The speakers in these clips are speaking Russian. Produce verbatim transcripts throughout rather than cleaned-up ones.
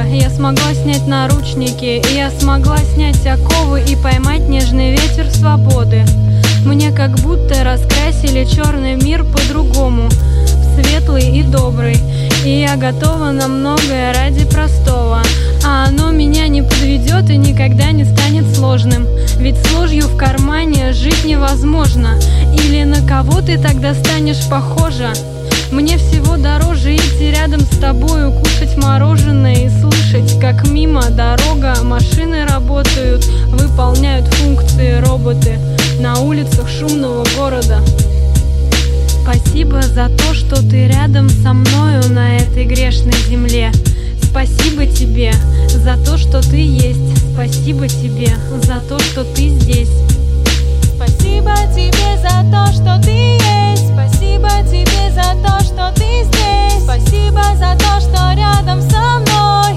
я смогла снять наручники, и я смогла снять оковы и поймать нежный ветер свободы. Мне как будто раскрасили черный мир по-другому, в светлый и добрый. И я готова на многое ради простого, а оно меня не подведет и никогда не станет сложным. Ведь с ложью в кармане жить невозможно. Или на кого ты тогда станешь похожа? Мне всего дороже идти рядом с тобою, кушать мороженое и слышать, как мимо дорога, машины работают, выполняют функции роботы на улицах шумного города. Спасибо за то, что ты рядом со мною на этой грешной земле. Спасибо тебе за то, что ты есть. Спасибо тебе за то, что ты здесь. Спасибо тебе за то, что ты есть. Спасибо тебе за то, что ты здесь. Спасибо за то, что рядом со мной.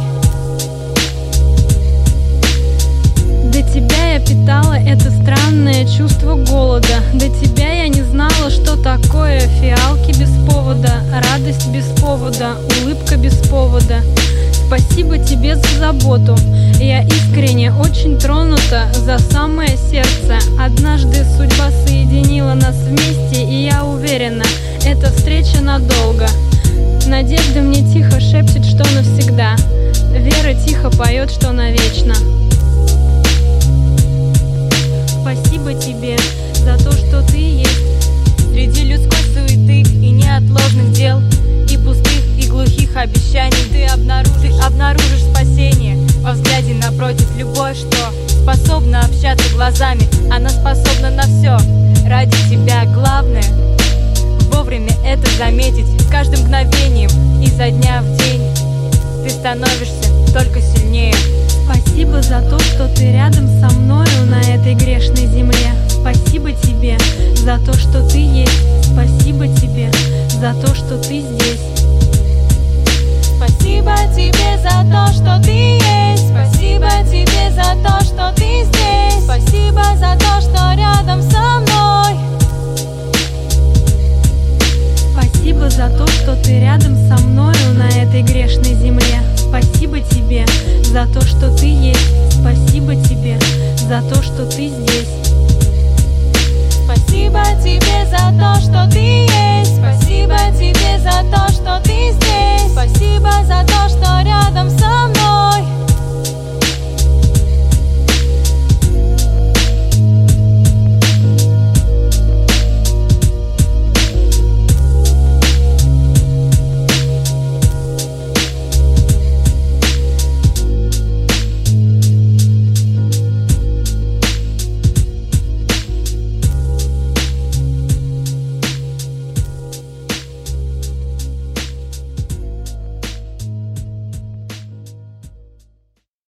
До тебя я питала это странное чувство голода. До тебя я не знала, что такое фиалки без повода, радость без повода, улыбка без повода. Спасибо тебе за заботу. Я искренне очень тронута за самое сердце. Однажды судьба соединила нас вместе, и я уверена, эта встреча надолго. Надежда мне тихо шепчет, что навсегда. Вера тихо поет, что навечно. Спасибо тебе за то, что ты есть. Среди людской суеты и неотложных дел, и пустых, и глухих обещаний, ты обнаружишь, обнаружишь спасение во взгляде напротив. Любовь, что способна общаться глазами, она способна на все. Ради тебя главное вовремя это заметить. С каждым мгновением изо дня в день ты становишься только сильнее. Спасибо за то, что ты рядом со мною на этой грешной земле. Спасибо тебе за то, что ты есть. Спасибо тебе за то, что ты здесь. Спасибо тебе за то, что ты есть. Спасибо тебе за то, что ты здесь. Спасибо за то, что рядом со мной. Спасибо за то, что ты рядом со мною на этой грешной земле. Спасибо тебе за то, что ты есть. Спасибо тебе за то, что ты здесь. Спасибо тебе за то, что ты есть. Спасибо